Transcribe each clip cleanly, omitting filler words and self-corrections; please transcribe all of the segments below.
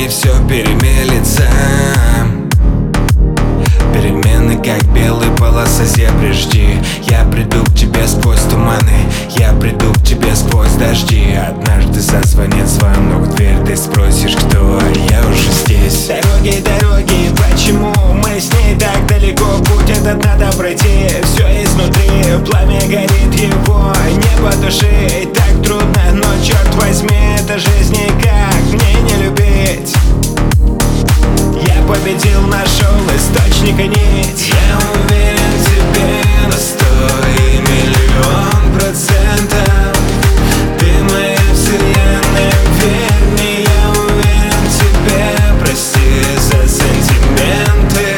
времени все перемелется. Перемены, как белые полосы зебры, жди. Я приду к тебе сквозь туманы, я приду к тебе сквозь дожди. Однажды зазвонит звонок в дверь, ты спросишь, кто, а я уже здесь. Дороги, дороги, почему мы с ней так далеко? Путь этот надо пройти, все изнутри. Пламя горит, его не потушить. Так трудно, но черт возьми, это жизнь, никак мне не любить. Я победил, нашел источник и нить. Я уверен в тебе на 100 и миллион процентов. Ты моя вселенная, верь мне. Я уверен в тебе, прости за сантименты.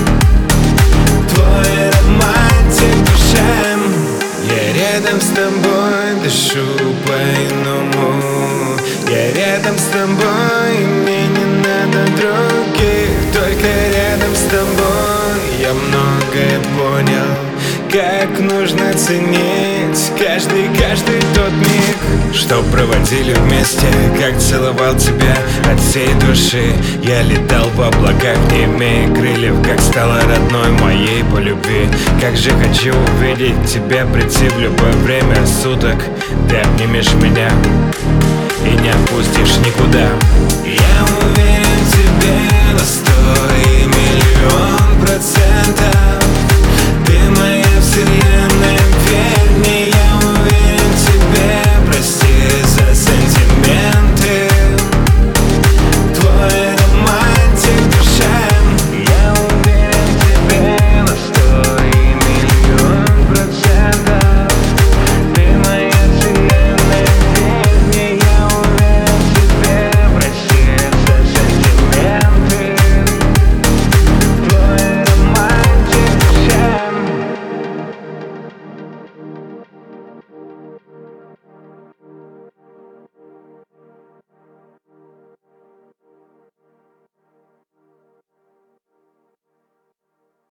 Твой романтик душа. Я рядом с тобой, дышу по-иному. Я рядом с тобой, и мне не надо других. Только рядом с тобой я многое понял. Как нужно ценить каждый тот миг, что проводили вместе. Как целовал тебя от всей души. Я летал в облаках, не имея крыльев. Как стала родной моей по любви. Как же хочу увидеть тебя, прийти в любое время суток. Ты обнимешь меня и не отпустишь никуда. Я